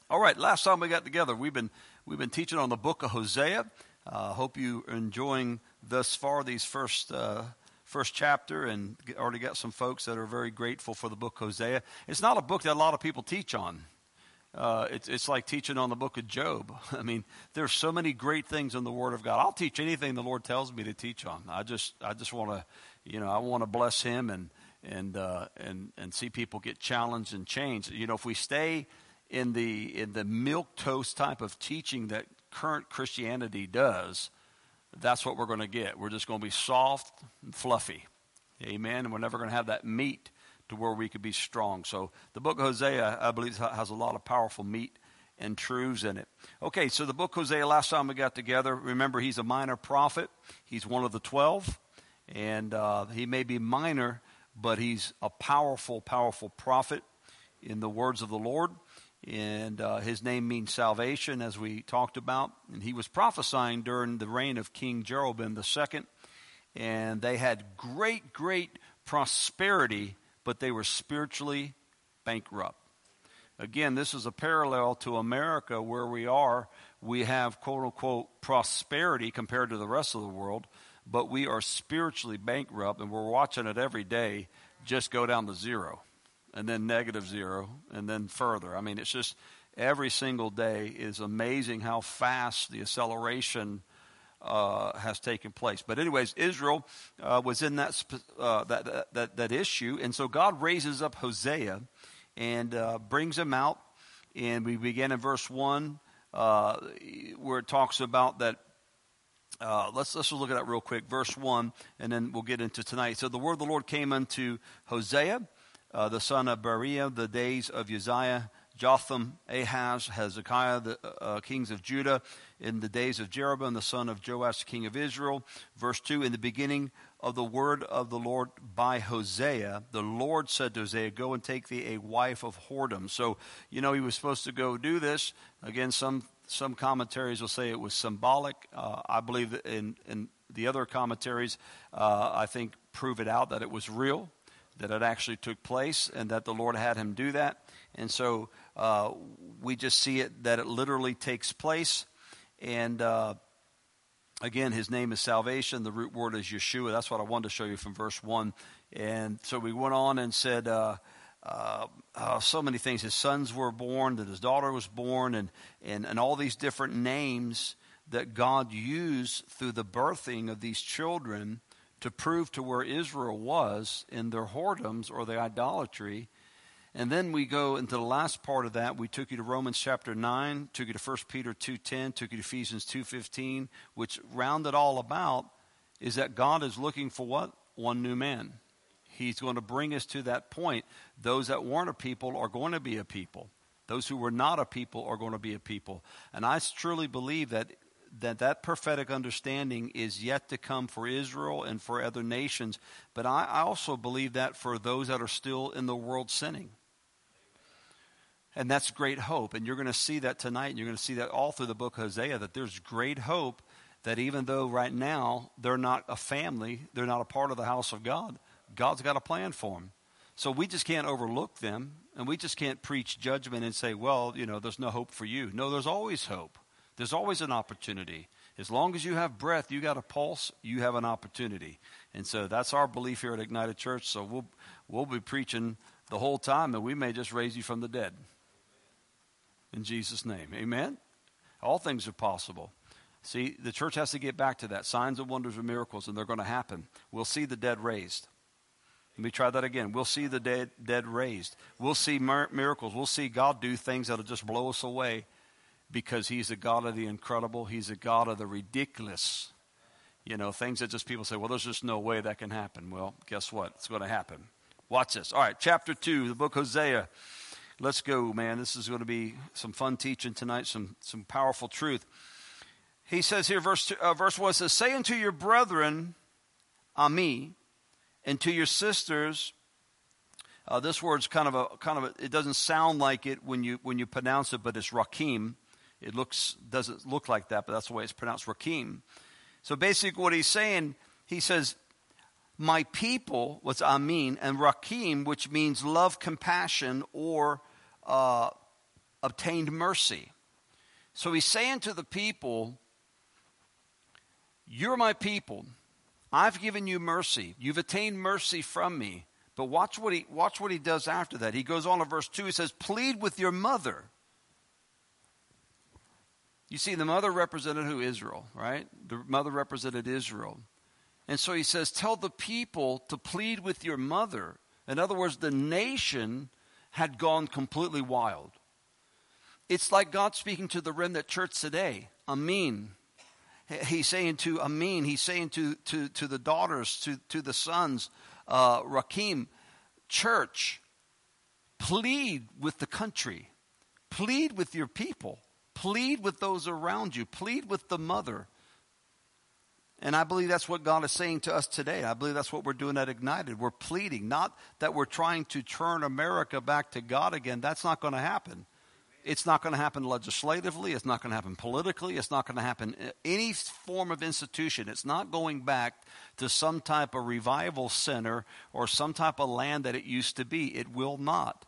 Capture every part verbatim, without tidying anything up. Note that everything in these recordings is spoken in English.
All right, last time we got together, we've been we've been teaching on the book of Hosea. I uh, hope you are enjoying thus far these first uh, first chapter, and already got some folks that are very grateful for the book of Hosea. It's not a book that a lot of people teach on. Uh, it's it's like teaching on the book of Job. I mean, there's so many great things in the Word of God. I'll teach anything the Lord tells me to teach on. I just I just want to, you know, I want to bless Him and and uh, and and see people get challenged and changed. You know, if we stay in the in the milquetoast type of teaching that current Christianity does, that's what we're going to get. We're just going to be soft and fluffy. Amen. And we're never going to have that meat to where we could be strong. So the book of Hosea, I believe, has a lot of powerful meat and truths in it. Okay, so the book of Hosea, last time we got together, remember he's a minor prophet. He's one of the twelve. And uh, he may be minor, but he's a powerful, powerful prophet in the words of the Lord. And uh, his name means salvation, as we talked about. And he was prophesying during the reign of King Jeroboam the second. And they had great, great prosperity, but they were spiritually bankrupt. Again, this is a parallel to America where we are. We have, quote unquote, prosperity compared to the rest of the world, but we are spiritually bankrupt, and we're watching it every day just go down to zero. And then negative zero, and then further. I mean, it's just every single day is amazing how fast the acceleration uh, has taken place. But anyways, Israel uh, was in that, uh, that, that, that, that issue. And so God raises up Hosea and uh, brings him out. And we begin in verse one uh, where it talks about that. Uh, let's, let's just look at that real quick. Verse one, and then we'll get into tonight. So the word of the Lord came unto Hosea, Uh, the son of Beriah, the days of Uzziah, Jotham, Ahaz, Hezekiah, the uh, kings of Judah, in the days of Jeroboam, the son of Joash, king of Israel. Verse two, in the beginning of the word of the Lord by Hosea, the Lord said to Hosea, go and take thee a wife of whoredom. So, you know, he was supposed to go do this. Again, some some commentaries will say it was symbolic. Uh, I believe that in, in the other commentaries, uh, I think, prove it out that it was real, that it actually took place, and that the Lord had him do that. And so uh, we just see it, that it literally takes place. And uh, again, his name is salvation. The root word is Yeshua. That's what I wanted to show you from verse one. And so we went on and said uh, uh, uh, so many things. His sons were born, that his daughter was born, and, and, and all these different names that God used through the birthing of these children to prove to where Israel was in their whoredoms or their idolatry. And then we go into the last part of that. We took you to Romans chapter nine, took you to First Peter two ten, took you to Ephesians two fifteen, which rounded all about is that God is looking for what? One new man. He's going to bring us to that point. Those that weren't a people are going to be a people. Those who were not a people are going to be a people. And I truly believe that that that prophetic understanding is yet to come for Israel and for other nations. But I, I also believe that for those that are still in the world sinning. And that's great hope. And you're going to see that tonight. And you're going to see that all through the book of Hosea, that there's great hope that even though right now they're not a family, they're not a part of the house of God, God's got a plan for them. So we just can't overlook them. And we just can't preach judgment and say, well, you know, there's no hope for you. No, there's always hope. There's always an opportunity. As long as you have breath, you got a pulse, you have an opportunity. And so that's our belief here at Ignited Church. So we'll we'll be preaching the whole time, and we may just raise you from the dead. In Jesus' name. Amen? All things are possible. See, the church has to get back to that. Signs and wonders and miracles, and they're going to happen. We'll see the dead raised. Let me try that again. We'll see the dead, dead raised. We'll see mir- miracles. We'll see God do things that will just blow us away. Because he's a God of the incredible. He's a God of the ridiculous. You know, things that just people say, well, there's just no way that can happen. Well, guess what? It's going to happen. Watch this. All right, chapter two, the book of Hosea. Let's go, man. This is going to be some fun teaching tonight, some some powerful truth. He says here, verse two, uh, verse one says, say unto your brethren, Ami, and to your sisters. Uh, this word's kind of a kind of a, it doesn't sound like it when you when you pronounce it, but it's Rakim. It looks doesn't look like that, but that's the way it's pronounced, Rakim. So basically what he's saying, he says, my people, what's Amin, and Rakim, which means love, compassion, or uh, obtained mercy. So he's saying to the people, you're my people. I've given you mercy. You've attained mercy from me. But watch what he watch what he does after that. He goes on to verse two. He says, plead with your mother. You see, the mother represented who? Israel, right? The mother represented Israel. And so he says, tell the people to plead with your mother. In other words, the nation had gone completely wild. It's like God speaking to the remnant church today. Amen. He's saying to Amin, he's saying to, to, to the daughters, to, to the sons, uh, Rakim, church, plead with the country. Plead with your people. Plead with those around you. Plead with the mother. And I believe that's what God is saying to us today. I believe that's what we're doing at Ignited. We're pleading, not that we're trying to turn America back to God again. That's not going to happen. It's not going to happen legislatively. It's not going to happen politically. It's not going to happen in any form of institution. It's not going back to some type of revival center or some type of land that it used to be. It will not.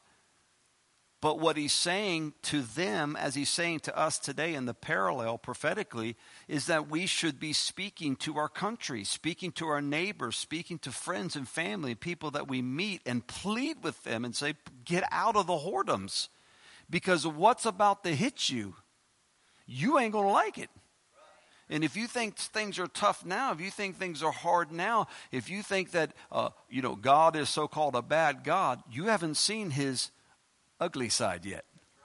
But what he's saying to them, as he's saying to us today in the parallel prophetically, is that we should be speaking to our country, speaking to our neighbors, speaking to friends and family, people that we meet, and plead with them and say, get out of the whoredoms. Because what's about to hit you, you ain't going to like it. And if you think things are tough now, if you think things are hard now, if you think that, uh, you know, God is so-called a bad God, you haven't seen his ugly side yet.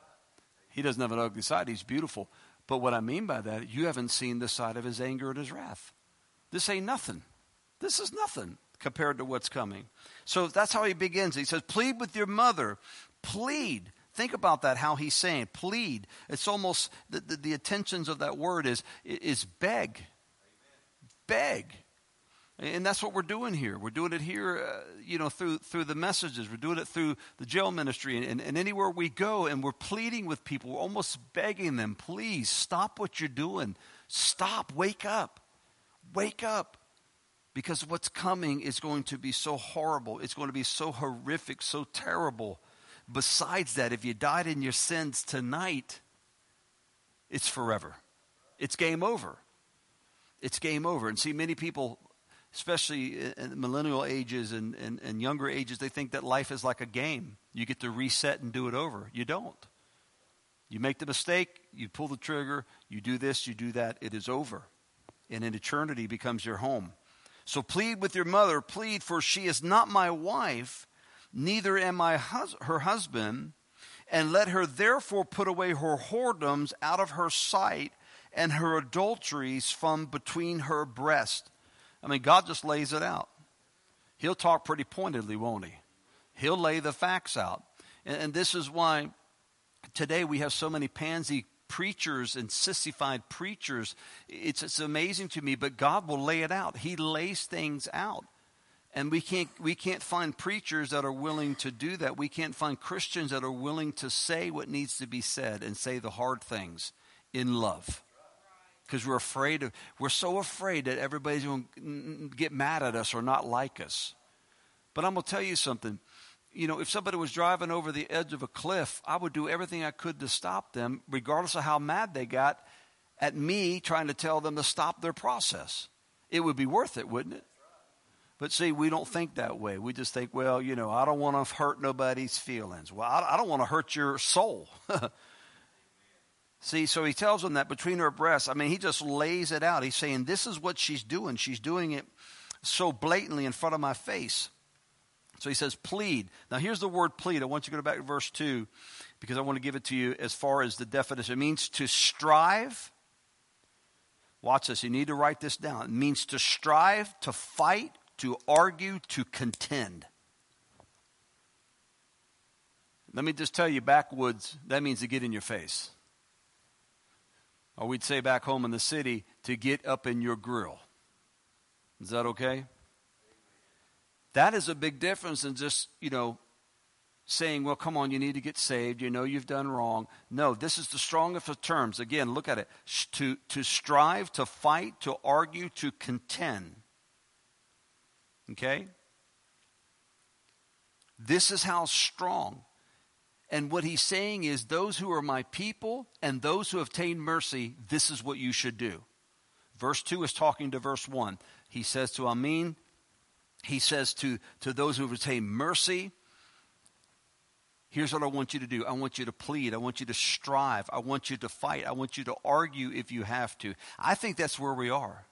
He doesn't have an ugly side. He's beautiful. But what I mean by that, you haven't seen the side of his anger and his wrath. This ain't nothing. This is nothing compared to what's coming. So that's how he begins. He says, plead with your mother. Plead. Think about that, how he's saying, plead. It's almost, the, the, the intentions of that word is, is beg. Amen. Beg. And that's what we're doing here. We're doing it here, uh, you know, through through the messages. We're doing it through the jail ministry. And, and, and anywhere we go, and we're pleading with people. We're almost begging them, please, stop what you're doing. Stop. Wake up. Wake up. Because what's coming is going to be so horrible. It's going to be so horrific, so terrible. Besides that, if you died in your sins tonight, it's forever. It's game over. It's game over. And see, many people, especially in millennial ages and, and, and younger ages, they think that life is like a game. You get to reset and do it over. You don't. You make the mistake, you pull the trigger, you do this, you do that, it is over. And in eternity becomes your home. So plead with your mother, plead, for she is not my wife, neither am I hus- her husband, and let her therefore put away her whoredoms out of her sight and her adulteries from between her breast. I mean, God just lays it out. He'll talk pretty pointedly, won't he? He'll lay the facts out. And, and this is why today we have so many pansy preachers and sissified preachers. It's, it's amazing to me, but God will lay it out. He lays things out. And we can't we can't find preachers that are willing to do that. We can't find Christians that are willing to say what needs to be said and say the hard things in love. Because we're afraid of, we're so afraid that everybody's going to get mad at us or not like us. But I'm going to tell you something. You know, if somebody was driving over the edge of a cliff, I would do everything I could to stop them, regardless of how mad they got at me trying to tell them to stop their process. It would be worth it, wouldn't it? But see, we don't think that way. We just think, well, you know, I don't want to hurt nobody's feelings. Well, I, I don't want to hurt your soul. See, so he tells them that between her breasts, I mean, he just lays it out. He's saying, this is what she's doing. She's doing it so blatantly in front of my face. So he says, plead. Now, here's the word plead. I want you to go back to verse two because I want to give it to you as far as the definition. It means to strive. Watch this. You need to write this down. It means to strive, to fight, to argue, to contend. Let me just tell you, backwoods, that means to get in your face. Or we'd say back home in the city, to get up in your grill. Is that okay? That is a big difference than just, you know, saying, well, come on, you need to get saved. You know you've done wrong. No, this is the strongest of terms. Again, look at it. To, to strive, to fight, to argue, to contend. Okay? This is how strong. And what he's saying is, those who are my people and those who have obtained mercy, this is what you should do. Verse two is talking to verse one. He says to Amin, he says to, to those who have obtained mercy, here's what I want you to do. I want you to plead. I want you to strive. I want you to fight. I want you to argue if you have to. I think that's where we are.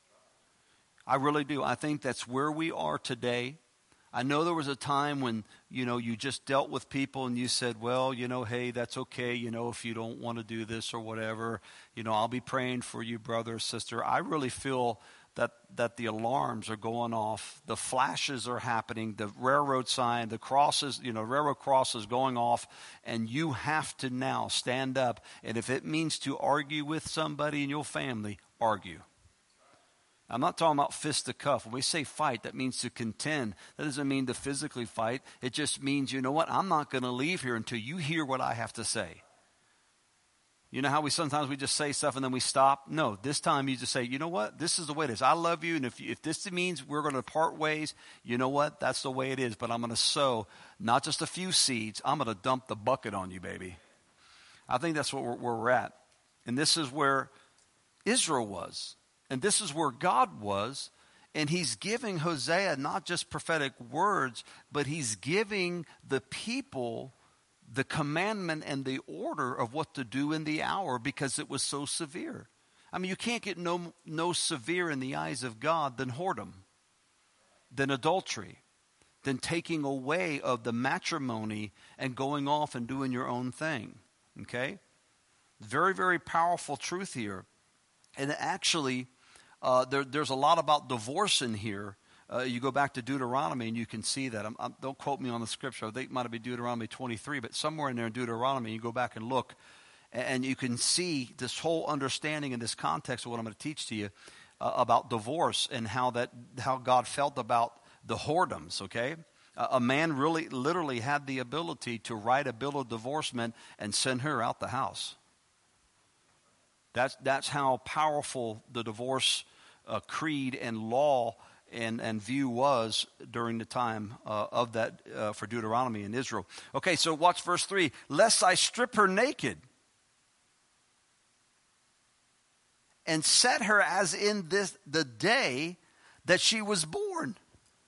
I really do. I think that's where we are today. I know there was a time when, you know, you just dealt with people and you said, well, you know, hey, that's okay. You know, if you don't want to do this or whatever, you know, I'll be praying for you, brother or sister. I really feel that that the alarms are going off. The flashes are happening. The railroad sign, the crosses, you know, railroad crosses going off. And you have to now stand up. And if it means to argue with somebody in your family, argue. I'm not talking about fist to cuff. When we say fight, that means to contend. That doesn't mean to physically fight. It just means, you know what, I'm not going to leave here until you hear what I have to say. You know how we sometimes we just say stuff and then we stop? No, this time you just say, you know what, this is the way it is. I love you, and if, if this means we're going to part ways, you know what, that's the way it is. But I'm going to sow not just a few seeds. I'm going to dump the bucket on you, baby. I think that's what we're, where we're at. And this is where Israel was. And this is where God was, and he's giving Hosea not just prophetic words, but he's giving the people the commandment and the order of what to do in the hour because it was so severe. I mean, you can't get no, no severe in the eyes of God than whoredom, than adultery, than taking away of the matrimony and going off and doing your own thing. Okay? Very, very powerful truth here. And actually, Uh, there, there's a lot about divorce in here. Uh, you go back to Deuteronomy and you can see that. I'm, I'm, don't quote me on the scripture. I think it might be Deuteronomy twenty-three, but somewhere in there in Deuteronomy, you go back and look, and, and you can see this whole understanding in this context of what I'm going to teach to you uh, about divorce and how that how God felt about the whoredoms. Okay, uh, a man really literally had the ability to write a bill of divorcement and send her out the house. That's that's how powerful the divorce uh, creed and law and, and view was during the time uh, of that uh, for Deuteronomy in Israel. Okay, so watch verse three. Lest I strip her naked and set her as in this the day that she was born.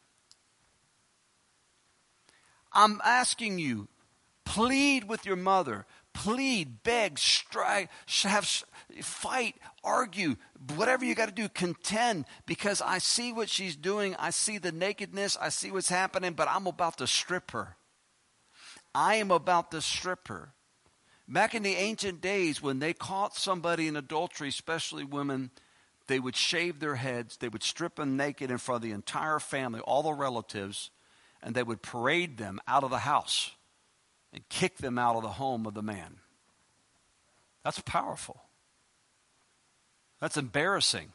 I'm asking you, plead with your mother. Plead, beg, strive, have, fight, argue, whatever you got to do, contend, because I see what she's doing. I see the nakedness. I see what's happening, but I'm about to strip her. I am about to strip her. Back in the ancient days, when they caught somebody in adultery, especially women, they would shave their heads. They would strip them naked in front of the entire family, all the relatives, and they would parade them out of the house and kick them out of the home of the man. That's powerful. That's embarrassing.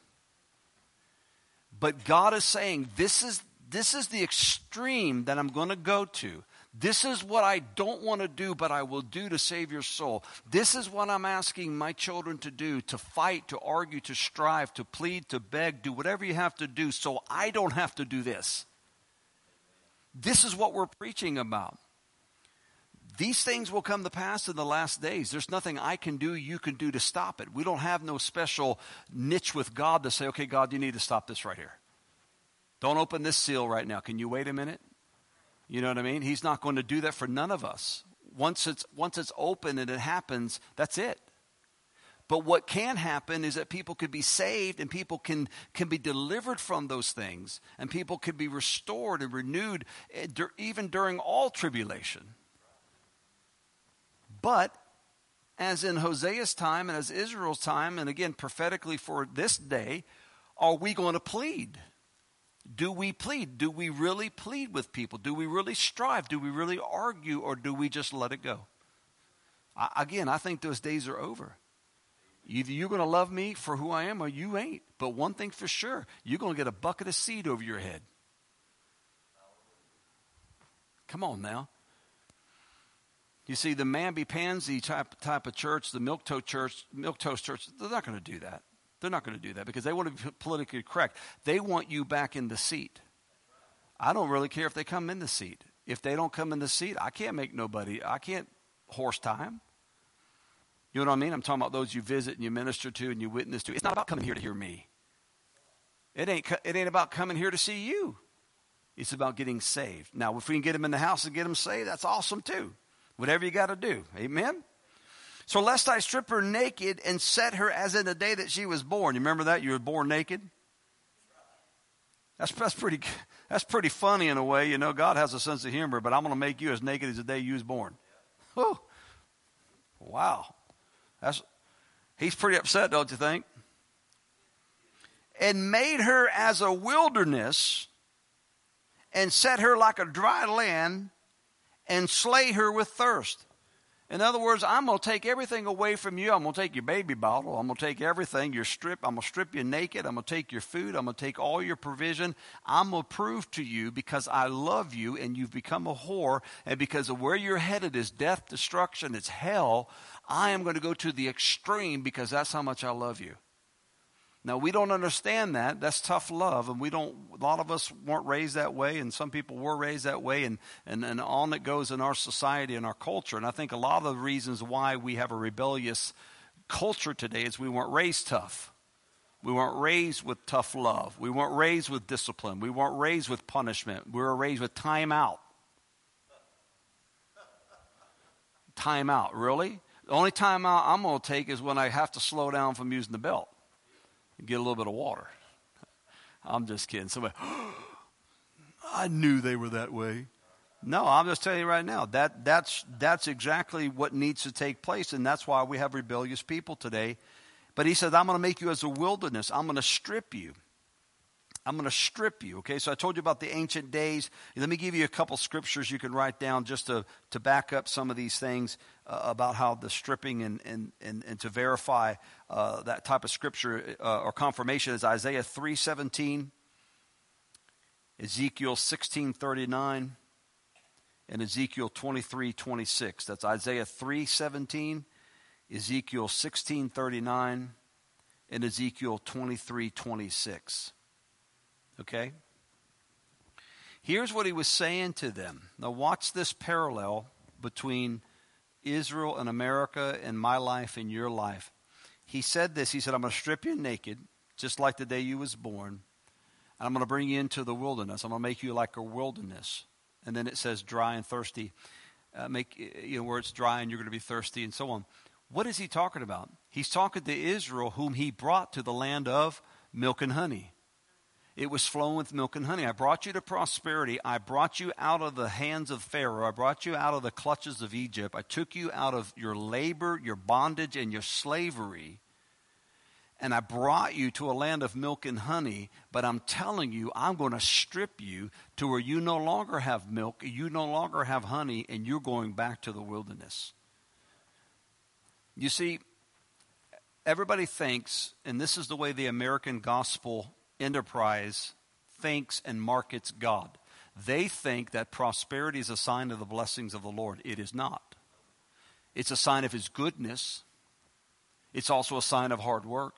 But God is saying, this is, this is the extreme that I'm going to go to. This is what I don't want to do, but I will do to save your soul. This is what I'm asking my children to do, to fight, to argue, to strive, to plead, to beg, do whatever you have to do so I don't have to do this. This is what we're preaching about. These things will come to pass in the last days. There's nothing I can do, you can do to stop it. We don't have no special niche with God to say, okay, God, you need to stop this right here. Don't open this seal right now. Can you wait a minute? You know what I mean? He's not going to do that for none of us. Once it's once it's open and it happens, that's it. But what can happen is that people could be saved and people can, can be delivered from those things. And people could be restored and renewed even during all tribulation. But as in Hosea's time and as Israel's time, and again prophetically for this day, are we going to plead? Do we plead? Do we really plead with people? Do we really strive? Do we really argue, or do we just let it go? I, again, I think those days are over. Either you're going to love me for who I am or you ain't. But one thing for sure, you're going to get a bucket of seed over your head. Come on now. You see, the mamby-pansy type, type of church, the milquetoast church, milquetoast church, they're not going to do that. They're not going to do that because they want to be politically correct. They want you back in the seat. I don't really care if they come in the seat. If they don't come in the seat, I can't make nobody, I can't horse time. You know what I mean? I'm talking about those you visit and you minister to and you witness to. It's not about coming here to hear me. It ain't, it ain't about coming here to see you. It's about getting saved. Now, if we can get them in the house and get them saved, that's awesome too. Whatever you got to do. Amen? So lest I strip her naked and set her as in the day that she was born. You remember that? You were born naked? That's, that's pretty that's pretty funny in a way. You know, God has a sense of humor, but I'm going to make you as naked as the day you was born. Oh, wow. That's, he's pretty upset, don't you think? And made her as a wilderness and set her like a dry land and slay her with thirst. In other words, I'm going to take everything away from you. I'm going to take your baby bottle. I'm going to take everything, your strip. I'm going to strip you naked. I'm going to take your food. I'm going to take all your provision. I'm going to prove to you because I love you and you've become a whore. And because of where you're headed is death, destruction, it's hell. I am going to go to the extreme because that's how much I love you. Now, we don't understand that. That's tough love, and we don't. A lot of us weren't raised that way, and some people were raised that way, and, and, and on it goes in our society and our culture. And I think a lot of the reasons why we have a rebellious culture today is we weren't raised tough. We weren't raised with tough love. We weren't raised with discipline. We weren't raised with punishment. We were raised with time out. Time out, really? The only time out I'm going to take is when I have to slow down from using the belt. Get a little bit of water. I'm just kidding. Somebody, oh, I knew they were that way. No, I'm just telling you right now, that that's that's exactly what needs to take place, and that's why we have rebellious people today. But he says, I'm going to make you as a wilderness. I'm going to strip you. I'm going to strip you. Okay, so I told you about the ancient days. Let me give you a couple scriptures you can write down just to, to back up some of these things uh, about how the stripping and, and, and, and to verify uh, that type of scripture uh, or confirmation is Isaiah three seventeen, Ezekiel sixteen thirty-nine, and Ezekiel twenty-three twenty-six. That's Isaiah three seventeen, Ezekiel sixteen thirty-nine, and Ezekiel twenty-three twenty-six. Okay? Here's what he was saying to them. Now watch this parallel between Israel and America and my life and your life. He said this. He said, I'm going to strip you naked, just like the day you was born. And I'm going to bring you into the wilderness. I'm going to make you like a wilderness. And then it says dry and thirsty. Uh, make you know where it's dry and you're going to be thirsty and so on. What is he talking about? He's talking to Israel, whom he brought to the land of milk and honey. It was flowing with milk and honey. I brought you to prosperity. I brought you out of the hands of Pharaoh. I brought you out of the clutches of Egypt. I took you out of your labor, your bondage, and your slavery. And I brought you to a land of milk and honey. But I'm telling you, I'm going to strip you to where you no longer have milk, you no longer have honey, and you're going back to the wilderness. You see, everybody thinks, and this is the way the American gospel enterprise thinks and markets God. They think that prosperity is a sign of the blessings of the Lord. It is not. It's a sign of his goodness. It's also a sign of hard work.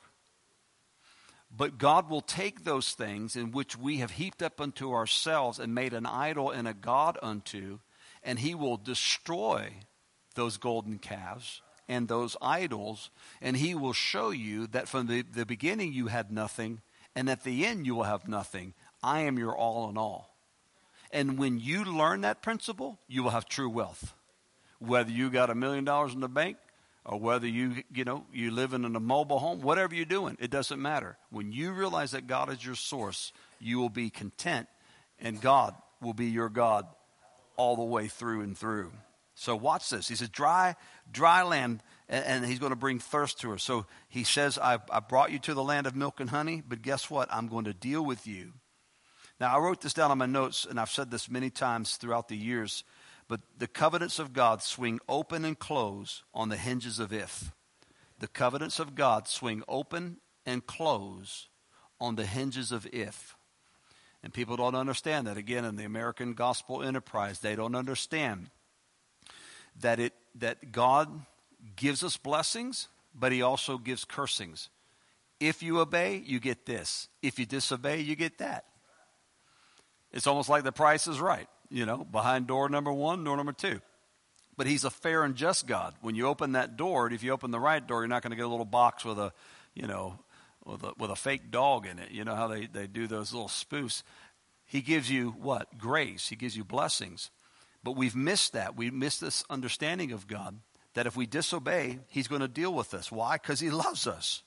But God will take those things in which we have heaped up unto ourselves and made an idol and a god unto, and he will destroy those golden calves and those idols, and he will show you that from the, the beginning you had nothing, and at the end you will have nothing. I am your all in all. And when you learn that principle, you will have true wealth. Whether you got a million dollars in the bank or whether you, you know, you live in a mobile home, whatever you're doing, it doesn't matter. When you realize that God is your source, you will be content, and God will be your God all the way through and through. So watch this. He says, dry, dry land, and, and he's going to bring thirst to her. So he says, I, I brought you to the land of milk and honey, but guess what? I'm going to deal with you. Now, I wrote this down on my notes, and I've said this many times throughout the years, but the covenants of God swing open and close on the hinges of if. The covenants of God swing open and close on the hinges of if. And people don't understand that. Again, in the American gospel enterprise, they don't understand that it that God gives us blessings, but he also gives cursings. If you obey, you get this. If you disobey, you get that. It's almost like the price is right, you know, behind door number one, door number two. But he's a fair and just God. When you open that door, if you open the right door, you're not going to get a little box with a, you know, with a, with a fake dog in it. You know how they, they do those little spoofs. He gives you what? Grace. He gives you blessings. But we've missed that. We missed this understanding of God, that if we disobey, he's going to deal with us. Why? Because he loves us.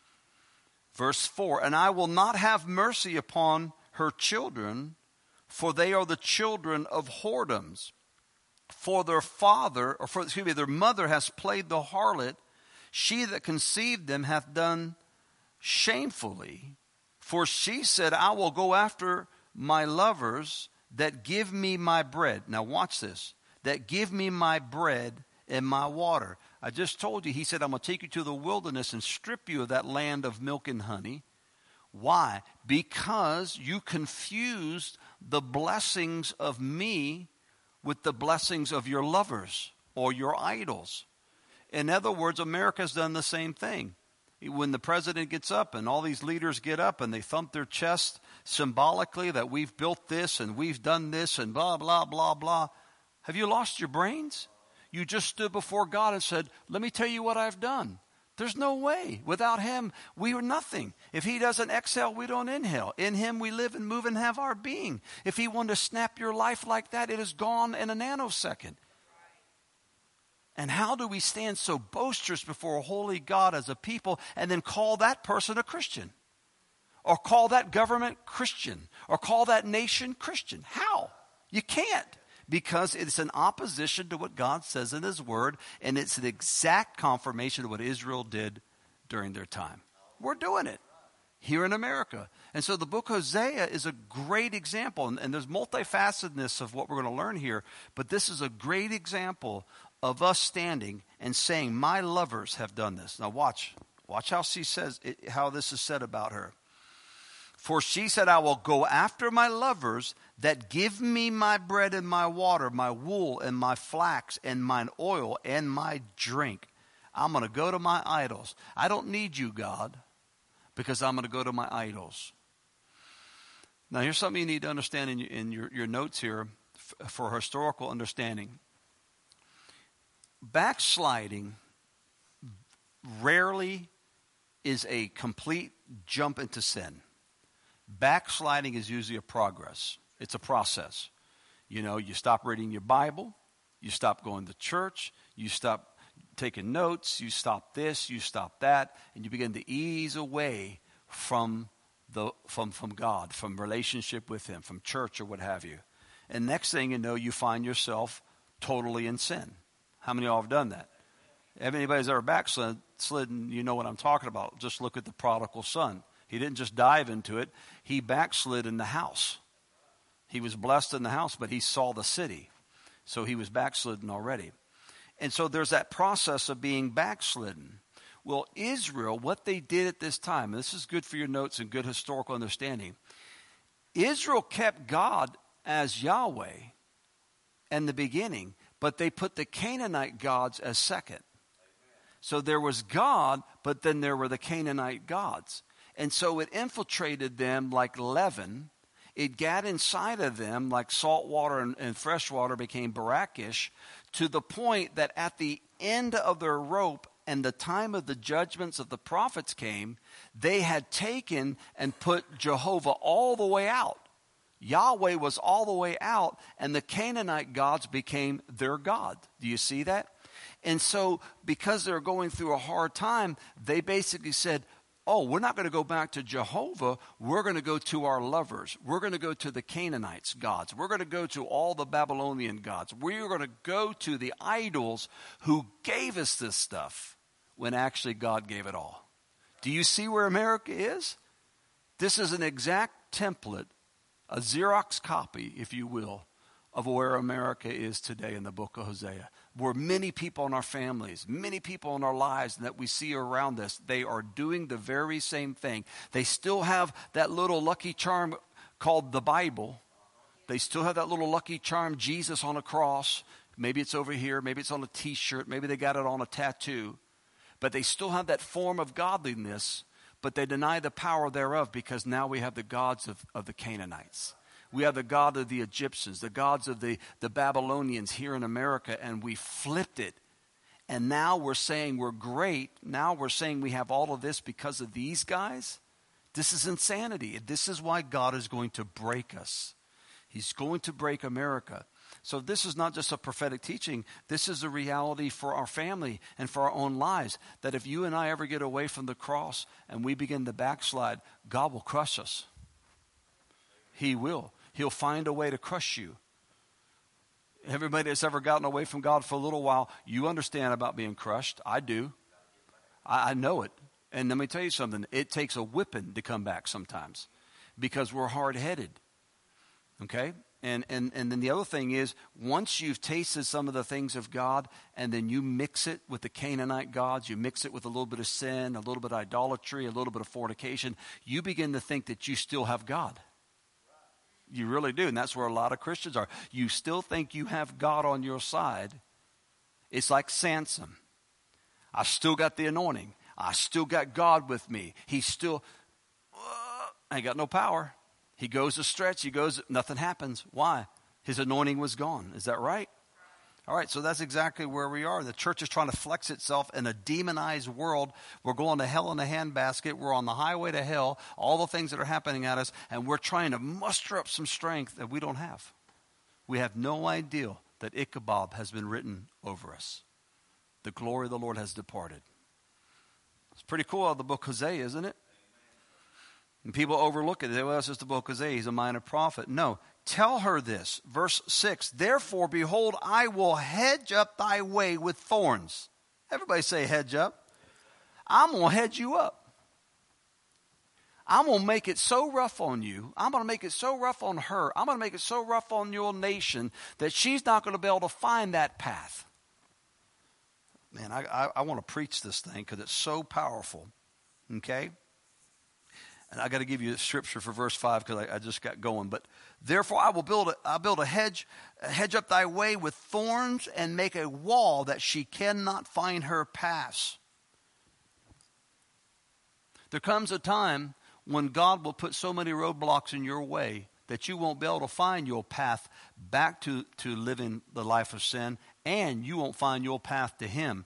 Verse four, and I will not have mercy upon her children, for they are the children of whoredoms. For their father, or for, excuse me, their mother has played the harlot. She that conceived them hath done shamefully. For she said, I will go after my lovers that give me my bread. Now watch this. That give me my bread and my water. I just told you, he said, I'm going to take you to the wilderness and strip you of that land of milk and honey. Why? Because you confused the blessings of me with the blessings of your lovers or your idols. In other words, America's done the same thing. When the president gets up and all these leaders get up and they thump their chest symbolically that we've built this and we've done this and blah, blah, blah, blah. Have you lost your brains? You just stood before God and said, let me tell you what I've done. There's no way. Without him, we are nothing. If he doesn't exhale, we don't inhale. In him we live and move and have our being. If he wanted to snap your life like that, it is gone in a nanosecond. And how do we stand so boisterous before a holy God as a people and then call that person a Christian? Or call that government Christian? Or call that nation Christian? How? You can't. Because it's an opposition to what God says in his word, and it's an exact confirmation of what Israel did during their time. We're doing it here in America. And so the book of Hosea is a great example, and, and there's multifacetedness of what we're going to learn here, but this is a great example of us standing and saying, my lovers have done this. Now watch. Watch how she says it, how this is said about her. For she said, I will go after my lovers that give me my bread and my water, my wool and my flax and mine oil and my drink. I'm going to go to my idols. I don't need you, God, because I'm going to go to my idols. Now, here's something you need to understand in your, in your, your notes here f- for historical understanding. Backsliding rarely is a complete jump into sin. Backsliding is usually a progress. It's a process. You know, you stop reading your Bible, you stop going to church, you stop taking notes, you stop this, you stop that, and you begin to ease away from the from from God, from relationship with him, from church or what have you. And next thing you know, you find yourself totally in sin. How many of y'all have done that? If anybody's ever backslidden, you know what I'm talking about. Just look at the prodigal son. He didn't just dive into it. He backslid in the house. He was blessed in the house, but he saw the city. So he was backslidden already. And so there's that process of being backslidden. Well, Israel, what they did at this time, and this is good for your notes and good historical understanding. Israel kept God as Yahweh in the beginning, but they put the Canaanite gods as second. So there was God, but then there were the Canaanite gods. And so it infiltrated them like leaven. It got inside of them like salt water and, and fresh water became brackish, to the point that at the end of their rope and the time of the judgments of the prophets came, they had taken and put Jehovah all the way out. Yahweh was all the way out, and the Canaanite gods became their God. Do you see that? And so because they're going through a hard time, they basically said, oh, we're not going to go back to Jehovah. We're going to go to our lovers. We're going to go to the Canaanites' gods. We're going to go to all the Babylonian gods. We're going to go to the idols who gave us this stuff when actually God gave it all. Do you see where America is? This is an exact template, a Xerox copy, if you will, of where America is today in the book of Hosea. Where many people in our families, many people in our lives that we see around us, they are doing the very same thing. They still have that little lucky charm called the Bible. They still have that little lucky charm, Jesus on a cross. Maybe it's over here. Maybe it's on a T-shirt. Maybe they got it on a tattoo. But they still have that form of godliness, but they deny the power thereof because now we have the gods of, of the Canaanites. We have the God of the Egyptians, the gods of the, the Babylonians here in America, and we flipped it. And now we're saying we're great. Now we're saying we have all of this because of these guys. This is insanity. This is why God is going to break us. He's going to break America. So this is not just a prophetic teaching. This is a reality for our family and for our own lives. That if you and I ever get away from the cross and we begin to backslide, God will crush us. He will. He'll find a way to crush you. Everybody that's ever gotten away from God for a little while, you understand about being crushed. I do. I, I know it. And let me tell you something. It takes a whipping to come back sometimes because we're hard-headed. Okay? And, and, and then the other thing is, once you've tasted some of the things of God and then you mix it with the Canaanite gods, you mix it with a little bit of sin, a little bit of idolatry, a little bit of fornication, you begin to think that you still have God. You really do. And that's where a lot of Christians are. You still think you have God on your side. It's like Samson. I still got the anointing. I still got God with me. He's still, uh, I ain't got no power. He goes a stretch. He goes, nothing happens. Why? His anointing was gone. Is that right? All right, so that's exactly where we are. The church is trying to flex itself in a demonized world. We're going to hell in a handbasket. We're on the highway to hell, all the things that are happening at us, and we're trying to muster up some strength that we don't have. We have no idea that Ichabod has been written over us. The glory of the Lord has departed. It's pretty cool out of the book Hosea, isn't it? And people overlook it. They say, well, it's just the book Hosea. He's a minor prophet. No. Tell her this, verse six, therefore, behold, I will hedge up thy way with thorns. Everybody say hedge up. I'm going to hedge you up. I'm going to make it so rough on you. I'm going to make it so rough on her. I'm going to make it so rough on your nation that she's not going to be able to find that path. Man, I, I, I want to preach this thing because it's so powerful. Okay? And I got to give you a scripture for verse five because I, I just got going. But therefore I will build a, I'll build a hedge, a hedge up thy way with thorns and make a wall that she cannot find her paths. There comes a time when God will put so many roadblocks in your way that you won't be able to find your path back to, to living the life of sin, and you won't find your path to Him.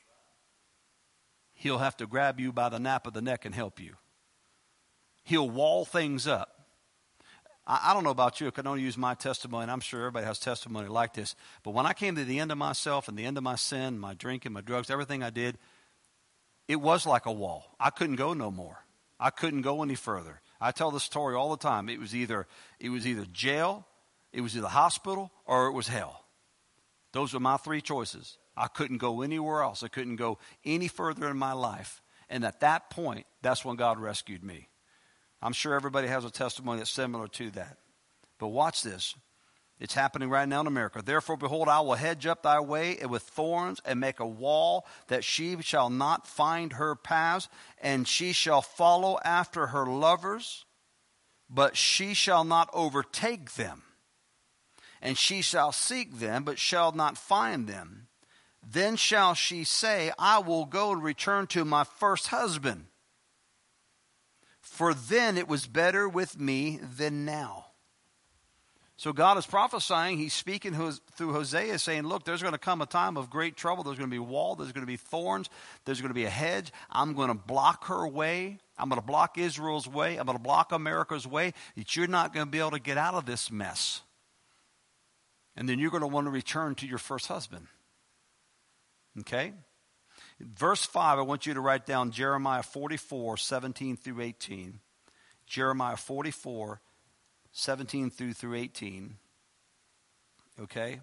He'll have to grab you by the nape of the neck and help you. He'll wall things up. I, I don't know about you. I can only use my testimony, and I'm sure everybody has testimony like this. But when I came to the end of myself and the end of my sin, my drinking, my drugs, everything I did, it was like a wall. I couldn't go no more. I couldn't go any further. I tell this story all the time. It was either it was either jail, it was either hospital, or it was hell. Those were my three choices. I couldn't go anywhere else. I couldn't go any further in my life. And at that point, that's when God rescued me. I'm sure everybody has a testimony that's similar to that. But watch this. It's happening right now in America. Therefore, behold, I will hedge up thy way with thorns and make a wall that she shall not find her paths, and she shall follow after her lovers, but she shall not overtake them. And she shall seek them, but shall not find them. Then shall she say, I will go and return to my first husband. For then it was better with me than now. So God is prophesying. He's speaking through Hosea saying, look, there's going to come a time of great trouble. There's going to be a wall. There's going to be thorns. There's going to be a hedge. I'm going to block her way. I'm going to block Israel's way. I'm going to block America's way. That you're not going to be able to get out of this mess. And then you're going to want to return to your first husband. Okay? Verse five, I want you to write down Jeremiah forty-four, seventeen through eighteen. Jeremiah forty-four, seventeen through through eighteen. Okay?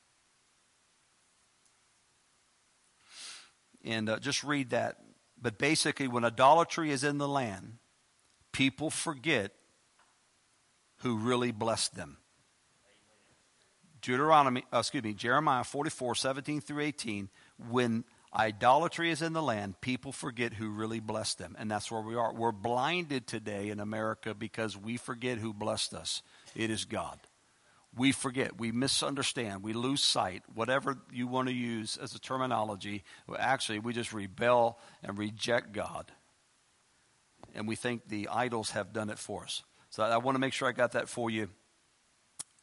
And uh, just read that. But basically, when idolatry is in the land, people forget who really blessed them. Deuteronomy, uh, excuse me, Jeremiah forty-four, seventeen through eighteen. When idolatry is in the land, people forget who really blessed them. And that's where we are. We're blinded today in America because we forget who blessed us. It is God. We forget. We misunderstand. We lose sight. Whatever you want to use as a terminology, well, actually, we just rebel and reject God. And we think the idols have done it for us. So I want to make sure I got that for you.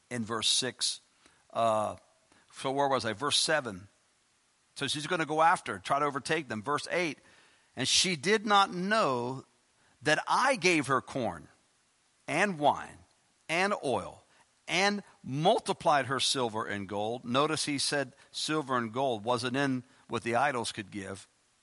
in verse six. Uh, so where was I? Verse seven. So she's going to go after, try to overtake them. Verse eight. And she did not know that I gave her corn and wine and oil and multiplied her silver and gold. Notice he said silver and gold wasn't in what the idols could give,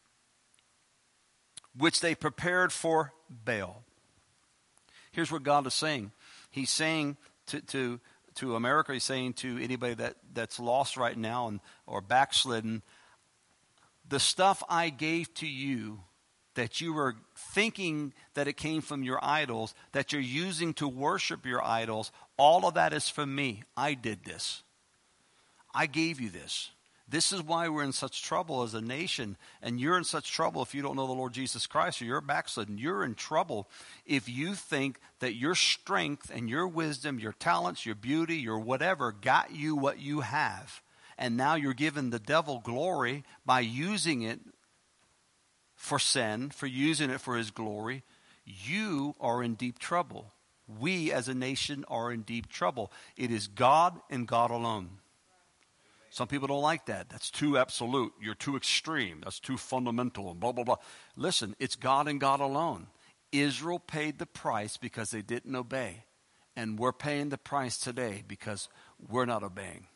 which they prepared for Baal. Here's what God is saying. He's saying to, to, to America, he's saying to anybody that, that's lost right now and or backslidden, the stuff I gave to you that you were thinking that it came from your idols, that you're using to worship your idols, all of that is from me. I did this. I gave you this. This is why we're in such trouble as a nation, and you're in such trouble if you don't know the Lord Jesus Christ or you're backslidden. You're in trouble if you think that your strength and your wisdom, your talents, your beauty, your whatever got you what you have, and now you're giving the devil glory by using it for sin, for using it for his glory. You are in deep trouble. We as a nation are in deep trouble. It is God and God alone. Some people don't like that. That's too absolute. You're too extreme. That's too fundamental and blah, blah, blah. Listen, it's God and God alone. Israel paid the price because they didn't obey. And we're paying the price today because we're not obeying.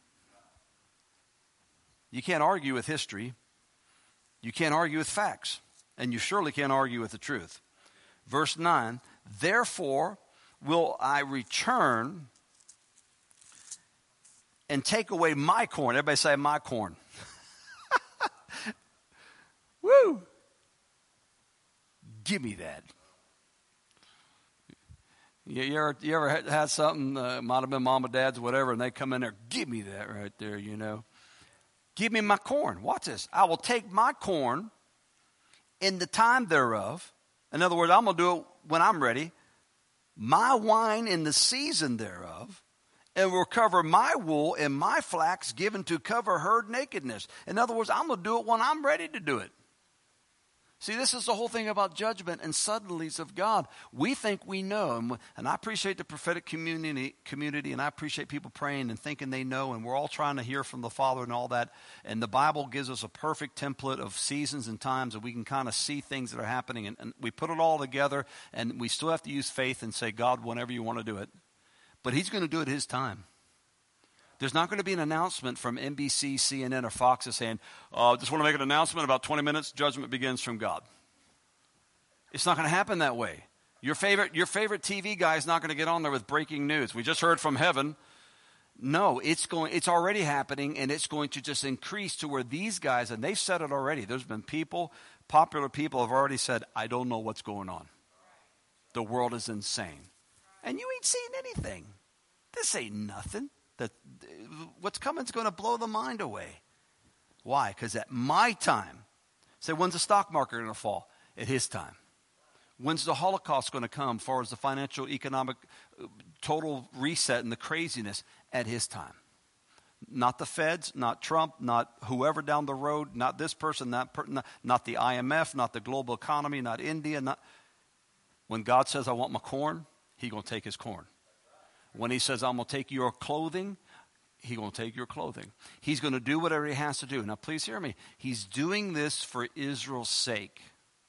You can't argue with history. You can't argue with facts. And you surely can't argue with the truth. Verse nine, therefore will I return and take away my corn. Everybody say my corn. Woo! Give me that. You, you, ever, you ever had something, uh, might have been mom or dad's, whatever, and they come in there, give me that right there, you know. Give me my corn. Watch this. I will take my corn in the time thereof. In other words, I'm going to do it when I'm ready. My wine in the season thereof. And will cover my wool and my flax given to cover her nakedness. In other words, I'm going to do it when I'm ready to do it. See, this is the whole thing about judgment and suddenlies of God. We think we know. And, and I appreciate the prophetic community, community, and I appreciate people praying and thinking they know. And we're all trying to hear from the Father and all that. And the Bible gives us a perfect template of seasons and times that we can kind of see things that are happening. And, and we put it all together, and we still have to use faith and say, God, whenever you want to do it. But he's going to do it his time. There's not going to be an announcement from N B C, C N N, or Fox saying, uh, just want to make an announcement, about twenty minutes, judgment begins from God. It's not going to happen that way. Your favorite, your favorite T V guy is not going to get on there with breaking news. We just heard from heaven. No, it's going. It's already happening, and it's going to just increase to where these guys, and they've said it already. There's been people, popular people have already said, I don't know what's going on. The world is insane. And you ain't seen anything. This ain't nothing. That what's coming is going to blow the mind away. Why? Because at my time, say, when's the stock market going to fall? At his time. When's the Holocaust going to come as far as the financial, economic, total reset and the craziness? At his time. Not the feds, not Trump, not whoever down the road, not this person, not, per, not, not the I M F, not the global economy, not India. Not. When God says, I want my corn, he's going to take his corn. When he says, I'm going to take your clothing, he's going to take your clothing. He's going to do whatever he has to do. Now, please hear me. He's doing this for Israel's sake.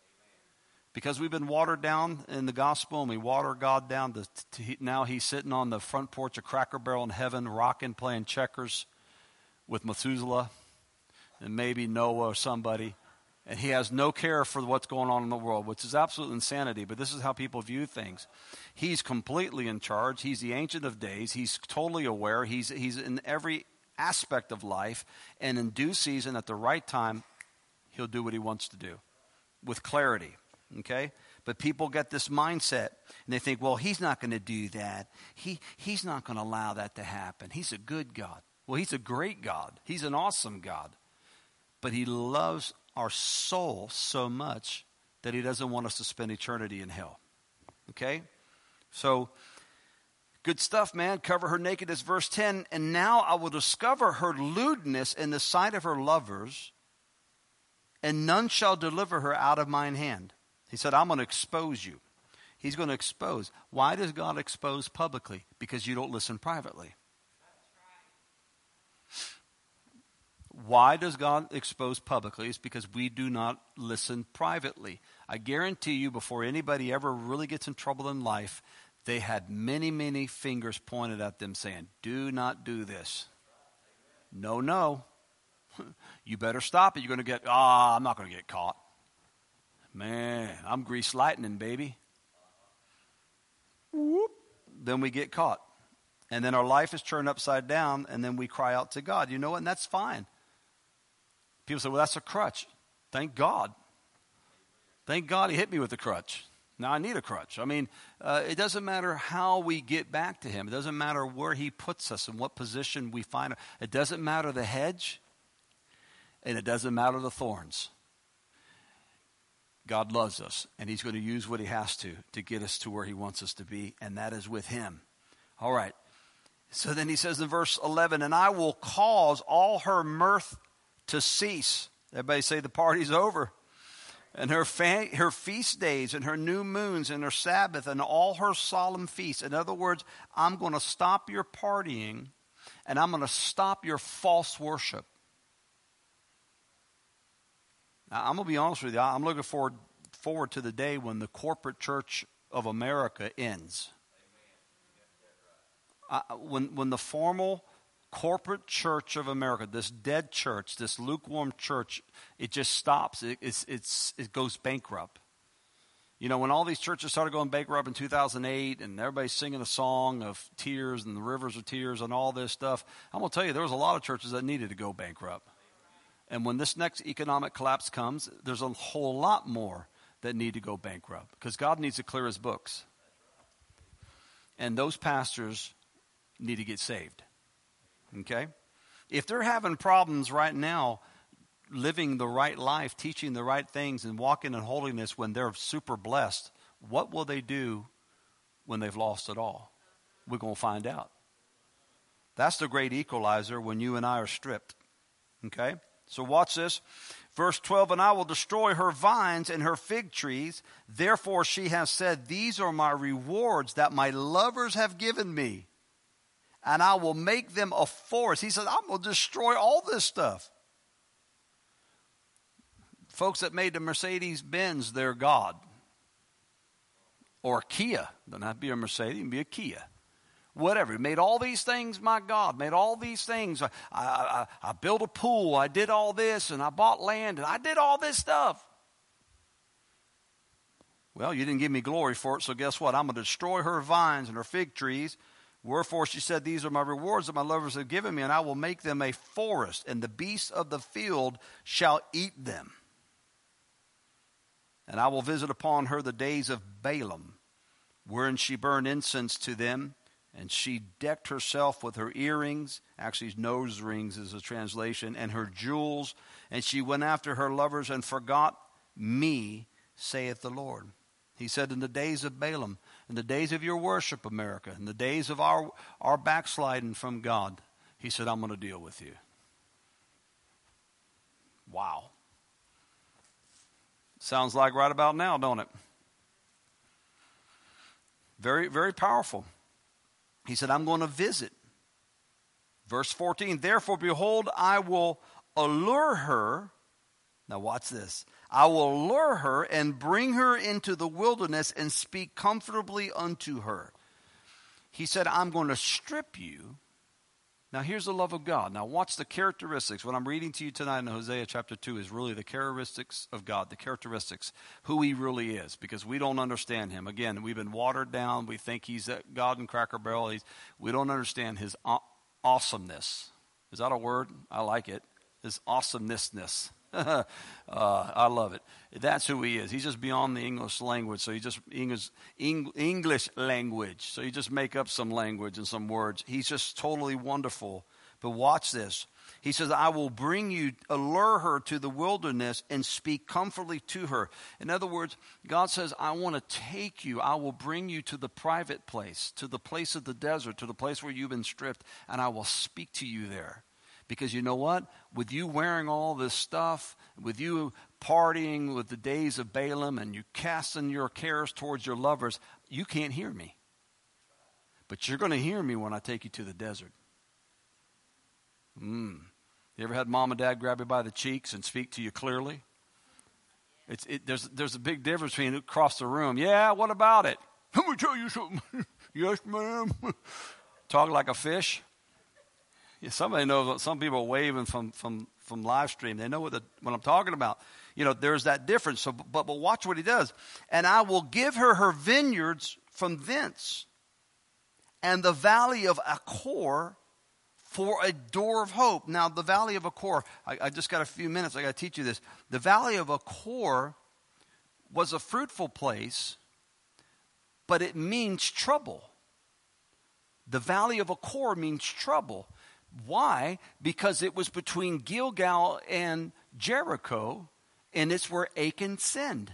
Because we've been watered down in the gospel, and we water God down. To, to, now he's sitting on the front porch of Cracker Barrel in heaven, rocking, playing checkers with Methuselah and maybe Noah or somebody. And he has no care for what's going on in the world, which is absolute insanity. But this is how people view things. He's completely in charge. He's the Ancient of Days. He's totally aware. He's, he's in every aspect of life. And in due season, at the right time, he'll do what he wants to do with clarity. Okay? But people get this mindset, and they think, well, he's not going to do that. He, he's not going to allow that to happen. He's a good God. Well, he's a great God. He's an awesome God. But he loves our soul so much that he doesn't want us to spend eternity in hell. Okay? So, good stuff, man. Cover her nakedness. Verse ten, and now I will discover her lewdness in the sight of her lovers, and none shall deliver her out of mine hand. He said, I'm going to expose you. He's going to expose. Why does God expose publicly? Because you don't listen privately. Why does God expose publicly? It's because we do not listen privately. I guarantee you, before anybody ever really gets in trouble in life, they had many, many fingers pointed at them saying, do not do this. No, no. You better stop it. You're going to get, ah, oh, I'm not going to get caught. Man, I'm grease lightning, baby. Whoop. Then we get caught. And then our life is turned upside down, and then we cry out to God. You know what? And that's fine. People say, well, that's a crutch. Thank God. Thank God he hit me with a crutch. Now I need a crutch. I mean, uh, it doesn't matter how we get back to him. It doesn't matter where he puts us and what position we find. It doesn't matter the hedge, and it doesn't matter the thorns. God loves us, and he's going to use what he has to to get us to where he wants us to be, and that is with him. All right. So then he says in verse eleven, and I will cause all her mirth to cease. Everybody say the party's over. And her fa- her feast days and her new moons and her Sabbath and all her solemn feasts. In other words, I'm going to stop your partying, and I'm going to stop your false worship. Now, I'm going to be honest with you. I'm looking forward, forward to the day when the corporate church of America ends. Uh, when when the formal corporate church of America, this dead church, this lukewarm church, it just stops. It, it's, it's, it goes bankrupt. You know, when all these churches started going bankrupt in two thousand eight and everybody's singing a song of tears and the rivers of tears and all this stuff, I'm going to tell you, there was a lot of churches that needed to go bankrupt. And when this next economic collapse comes, there's a whole lot more that need to go bankrupt because God needs to clear his books. And those pastors need to get saved. Okay? If they're having problems right now living the right life, teaching the right things, and walking in holiness when they're super blessed, what will they do when they've lost it all? We're going to find out. That's the great equalizer when you and I are stripped. Okay? So watch this. Verse twelve, and I will destroy her vines and her fig trees. Therefore she has said, these are my rewards that my lovers have given me. And I will make them a forest. He said, I'm going to destroy all this stuff. Folks that made the Mercedes-Benz their God. Or Kia. Doesn't have to be a Mercedes. It can be a Kia. Whatever. Made all these things my God. Made all these things. I, I, I, I built a pool. I did all this. And I bought land. And I did all this stuff. Well, you didn't give me glory for it. So guess what? I'm going to destroy her vines and her fig trees. Wherefore she said, these are my rewards that my lovers have given me, and I will make them a forest, and the beasts of the field shall eat them. And I will visit upon her the days of Balaam, wherein she burned incense to them, and she decked herself with her earrings, actually nose rings is a translation, and her jewels, and she went after her lovers and forgot me, saith the Lord. He said, in the days of Balaam, in the days of your worship, America, in the days of our, our backsliding from God, he said, I'm going to deal with you. Wow. Sounds like right about now, don't it? Very, very powerful. He said, I'm going to visit. Verse fourteen, therefore, behold, I will allure her. Now watch this. I will lure her and bring her into the wilderness and speak comfortably unto her. He said, I'm going to strip you. Now here's the love of God. Now watch the characteristics. What I'm reading to you tonight in Hosea chapter two is really the characteristics of God, the characteristics, who he really is, because we don't understand him. Again, we've been watered down. We think he's God in Cracker Barrel. He's, we don't understand his aw- awesomeness. Is that a word? I like it. His awesomeness. uh, I love it. That's who he is. He's just beyond the English language. So he just English English language. So you just make up some language and some words. He's just totally wonderful. But watch this. He says, I will bring you, allure her to the wilderness and speak comfortably to her. In other words, God says, I want to take you. I will bring you to the private place, to the place of the desert, to the place where you've been stripped, and I will speak to you there. Because you know what? With you wearing all this stuff, with you partying with the days of Balaam and you casting your cares towards your lovers, you can't hear me. But you're going to hear me when I take you to the desert. Mm. You ever had mom and dad grab you by the cheeks and speak to you clearly? It's, it, there's, there's a big difference between across the room. Yeah, what about it? Let me tell you something. Yes, ma'am. Talk like a fish. Yeah, somebody knows. Some people are waving from, from, from live stream. They know what, the, what I'm talking about. You know, there's that difference. So, but, but watch what he does. And I will give her her vineyards from thence, and the valley of Achor for a door of hope. Now, the valley of Achor, I, I just got a few minutes. I got to teach you this. The valley of Achor was a fruitful place, but it means trouble. The valley of Achor means trouble. Why? Because it was between Gilgal and Jericho, and it's where Achan sinned.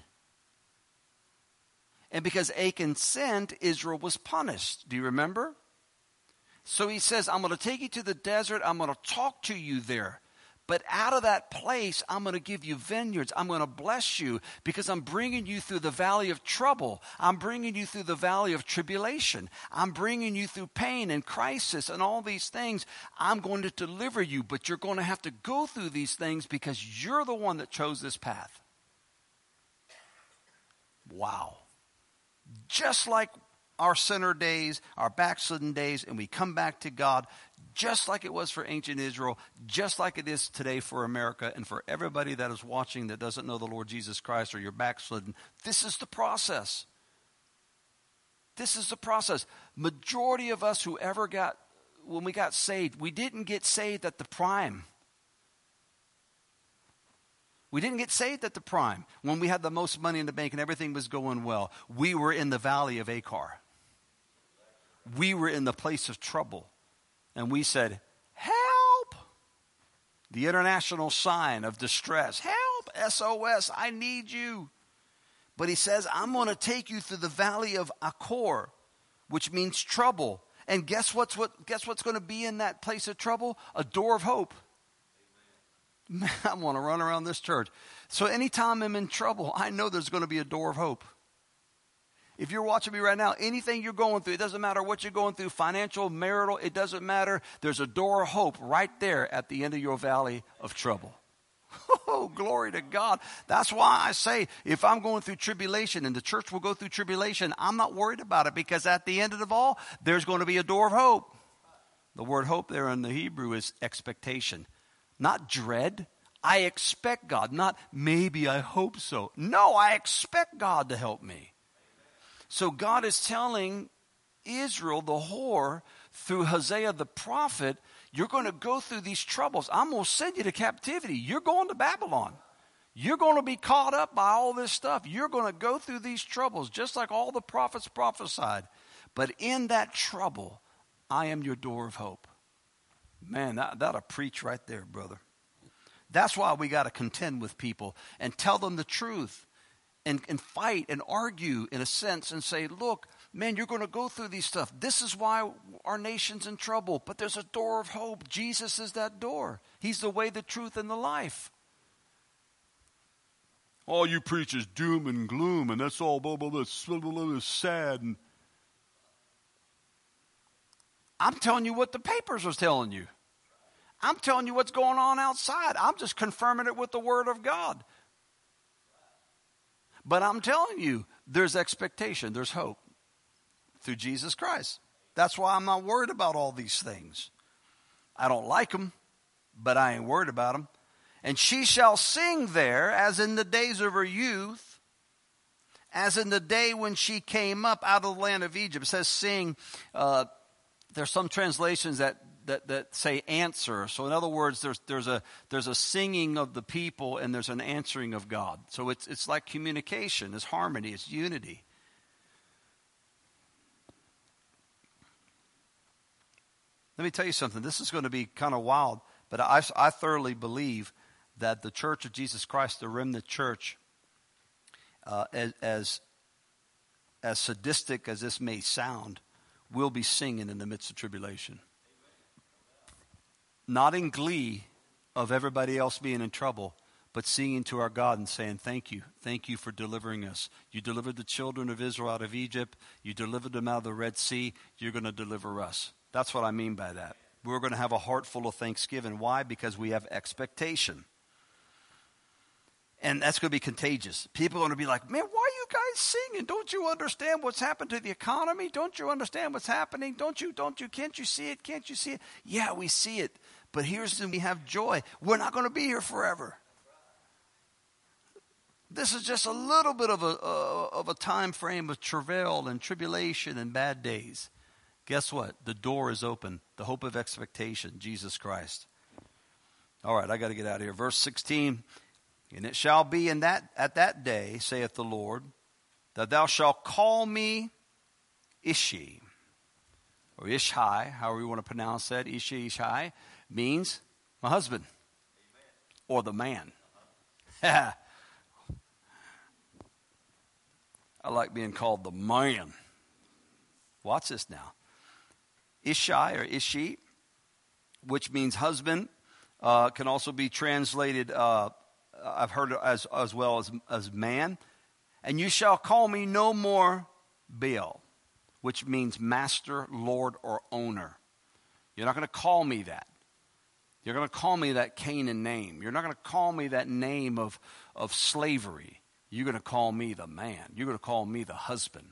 And because Achan sinned, Israel was punished. Do you remember? So he says, I'm going to take you to the desert. I'm going to talk to you there. But out of that place, I'm going to give you vineyards. I'm going to bless you because I'm bringing you through the valley of trouble. I'm bringing you through the valley of tribulation. I'm bringing you through pain and crisis and all these things. I'm going to deliver you, but you're going to have to go through these things because you're the one that chose this path. Wow. Just like our sinner days, our backslidden days, and we come back to God, just like it was for ancient Israel, just like it is today for America, and for everybody that is watching that doesn't know the Lord Jesus Christ or you're backslidden. This is the process. This is the process. Majority of us who ever got, when we got saved, we didn't get saved at the prime. We didn't get saved at the prime when we had the most money in the bank and everything was going well. We were in the valley of Achor. We were in the place of trouble. And we said, help! The international sign of distress. Help! S O S, I need you. But he says, I'm going to take you through the valley of Achor, which means trouble. And guess what's what? Guess what's going to be in that place of trouble? A door of hope. Man, I want to run around this church. So anytime I'm in trouble, I know there's going to be a door of hope. If you're watching me right now, anything you're going through, it doesn't matter what you're going through, financial, marital, it doesn't matter. There's a door of hope right there at the end of your valley of trouble. Oh, glory to God. That's why I say if I'm going through tribulation and the church will go through tribulation, I'm not worried about it because at the end of it all, there's going to be a door of hope. The word hope there in the Hebrew is expectation, not dread. I expect God, not maybe I hope so. No, I expect God to help me. So God is telling Israel, the whore, through Hosea the prophet, you're going to go through these troubles. I'm going to send you to captivity. You're going to Babylon. You're going to be caught up by all this stuff. You're going to go through these troubles, just like all the prophets prophesied. But in that trouble, I am your door of hope. Man, that, that'll preach right there, brother. That's why we got to contend with people and tell them the truth. And, and fight and argue in a sense and say, look, man, you're going to go through these stuff. This is why our nation's in trouble. But there's a door of hope. Jesus is that door. He's the way, the truth, and the life. All you preach is doom and gloom, and that's all blah, blah, blah, blah, blah, blah, sad. And I'm telling you what the papers are telling you. I'm telling you what's going on outside. I'm just confirming it with the Word of God. But I'm telling you, there's expectation, there's hope through Jesus Christ. That's why I'm not worried about all these things. I don't like them, but I ain't worried about them. And she shall sing there as in the days of her youth, as in the day when she came up out of the land of Egypt. It says sing. Uh, there's some translations that That, that say answer. So in other words, there's there's a there's a singing of the people and there's an answering of God. So it's it's like communication, it's harmony, it's unity. Let me tell you something. This is going to be kind of wild, but I, I thoroughly believe that the Church of Jesus Christ, the remnant church, uh, as, as as sadistic as this may sound, will be singing in the midst of tribulation. Not in glee of everybody else being in trouble, but singing to our God and saying, thank you. Thank you for delivering us. You delivered the children of Israel out of Egypt. You delivered them out of the Red Sea. You're going to deliver us. That's what I mean by that. we're going to have a heart full of thanksgiving. Why? Because we have expectation. And that's going to be contagious. People are going to be like, man, why are you guys singing? Don't you understand what's happened to the economy? Don't you understand what's happening? Don't you, don't you, can't you see it? Can't you see it? Yeah, we see it. But here's when we have joy. We're not going to be here forever. This is just a little bit of a, uh, of a time frame of travail and tribulation and bad days. Guess what? The door is open. The hope of expectation, Jesus Christ. All right, I got to get out of here. Verse sixteen. And it shall be in that at that day, saith the Lord, that thou shalt call me Ishi, or Ishai, however you want to pronounce that. Ishi, Ishai, means my husband. Amen. Or the man. Uh-huh. I like being called the man. Watch this now. Ishai or Ishi, which means husband, uh, can also be translated uh I've heard it as, as well as, as man. And you shall call me no more Baal, which means master, lord, or owner. You're not going to call me that. You're going to call me that Canaan name. You're not going to call me that name of, of slavery. You're going to call me the man. You're going to call me the husband.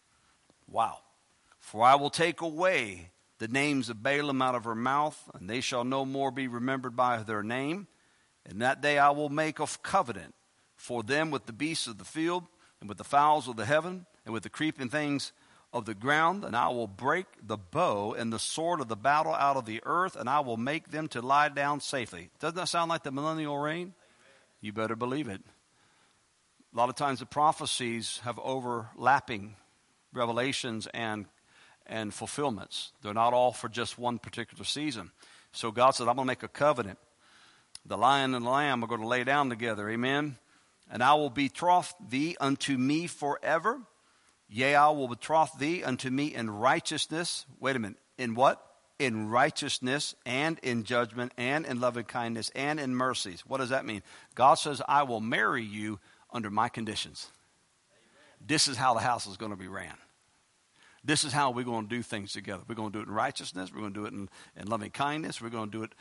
Wow. For I will take away the names of Balaam out of her mouth, and they shall no more be remembered by their name. And that day I will make a covenant for them with the beasts of the field, and with the fowls of the heaven, and with the creeping things of the ground. And I will break the bow and the sword of the battle out of the earth, and I will make them to lie down safely. Doesn't that sound like the millennial reign? Amen. You better believe it. A lot of times the prophecies have overlapping revelations and, and fulfillments. They're not all for just one particular season. So God said, I'm going to make a covenant. The lion and the lamb are going to lay down together. Amen. And I will betroth thee unto me forever. Yea, I will betroth thee unto me in righteousness. Wait a minute. In what? In righteousness and in judgment and in loving kindness and in mercies. What does that mean? God says, I will marry you under my conditions. Amen. This is how the house is going to be ran. This is how we're going to do things together. We're going to do it in righteousness. We're going to do it in, in loving kindness. We're going to do it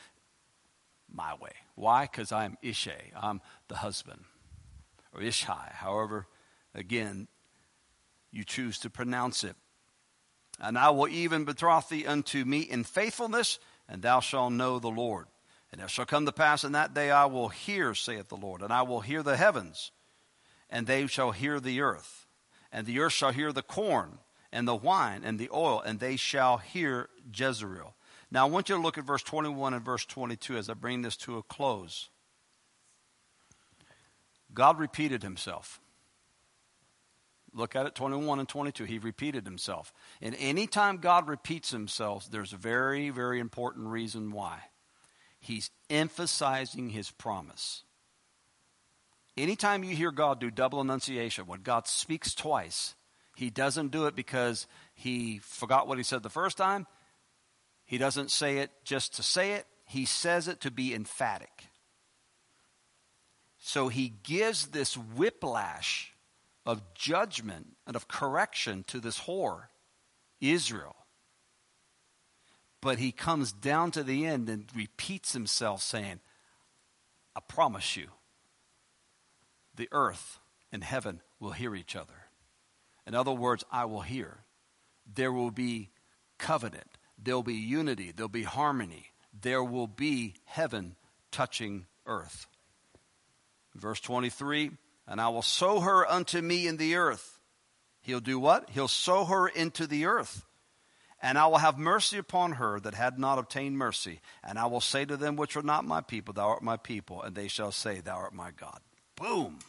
my way. Why? Because I'm Ishai. I'm the husband. Or Ishai. However, again, you choose to pronounce it. And I will even betroth thee unto me in faithfulness, and thou shalt know the Lord. And it shall come to pass in that day I will hear, saith the Lord, and I will hear the heavens, and they shall hear the earth. And the earth shall hear the corn, and the wine, and the oil, and they shall hear Jezreel. Now, I want you to look at verse twenty-one and verse twenty-two as I bring this to a close. God repeated himself. Look at it, twenty-one and twenty-two. He repeated himself. And any time God repeats himself, there's a very, very important reason why. He's emphasizing his promise. Anytime you hear God do double enunciation, when God speaks twice, he doesn't do it because he forgot what he said the first time. He doesn't say it just to say it. He says it to be emphatic. So he gives this whiplash of judgment and of correction to this whore, Israel. But he comes down to the end and repeats himself saying, I promise you, the earth and heaven will hear each other. In other words, I will hear. There will be covenant. There'll be unity. There'll be harmony. There will be heaven touching earth. Verse twenty-three, and I will sow her unto me in the earth. He'll do what? He'll sow her into the earth. And I will have mercy upon her that had not obtained mercy. And I will say to them which are not my people, thou art my people. And they shall say, thou art my God. Boom.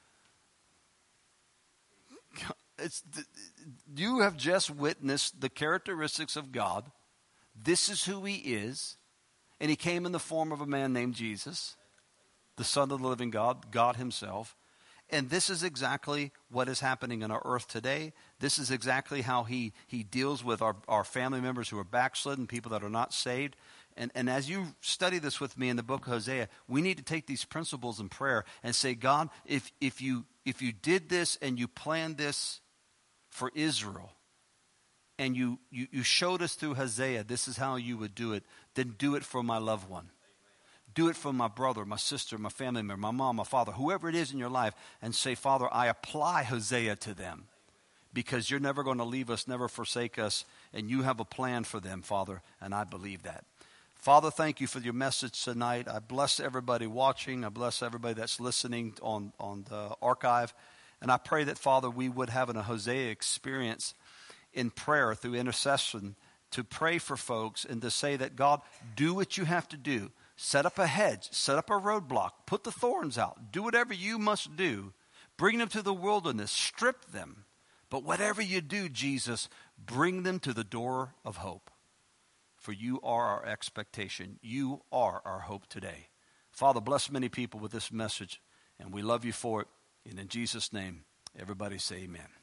It's the, you have just witnessed the characteristics of God. This is who he is. And he came in the form of a man named Jesus, the Son of the living God, God himself. And this is exactly what is happening in our earth today. This is exactly how he, he deals with our, our family members who are backslidden, people that are not saved. And, and as you study this with me in the book of Hosea, we need to take these principles in prayer and say, God, if, if, you, if you did this and you planned this for Israel, and you, you, you showed us through Hosea, this is how you would do it, then do it for my loved one. Do it for my brother, my sister, my family member, my mom, my father, whoever it is in your life, and say, Father, I apply Hosea to them because you're never going to leave us, never forsake us, and you have a plan for them, Father, and I believe that. Father, thank you for your message tonight. I bless everybody watching. I bless everybody that's listening on, on the archive. And I pray that, Father, we would have an, a Hosea experience in prayer through intercession to pray for folks and to say that, God, do what you have to do. Set up a hedge. Set up a roadblock. Put the thorns out. Do whatever you must do. Bring them to the wilderness. Strip them. But whatever you do, Jesus, bring them to the door of hope. For you are our expectation. You are our hope today. Father, bless many people with this message, and we love you for it. And in Jesus' name, everybody say amen.